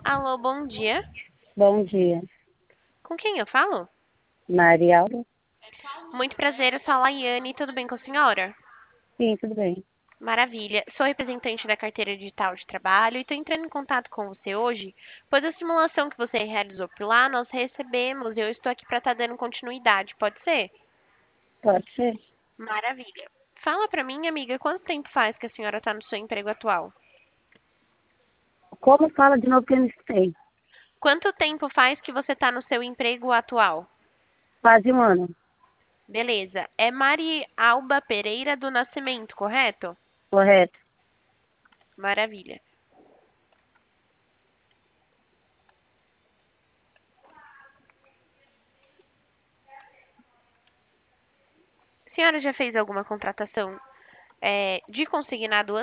Alô, bom dia. Bom dia. Com quem eu falo? Marialdo? Muito prazer, eu sou a Laiane, tudo bem com a senhora? Sim, tudo bem. Maravilha. Sou representante da carteira digital de trabalho e estou entrando em contato com você hoje, pois a simulação que você realizou por lá nós recebemos e eu estou aqui para estar dando continuidade, pode ser? Pode ser? Maravilha. Fala para mim, amiga, quanto tempo faz que a senhora está no seu emprego atual? Como fala de novo que eu não escutei? Quanto tempo faz que você está no seu emprego atual? Quase um ano. Beleza. É Mari Alba Pereira do Nascimento, correto? Correto. Maravilha. A senhora já fez alguma contratação de consignado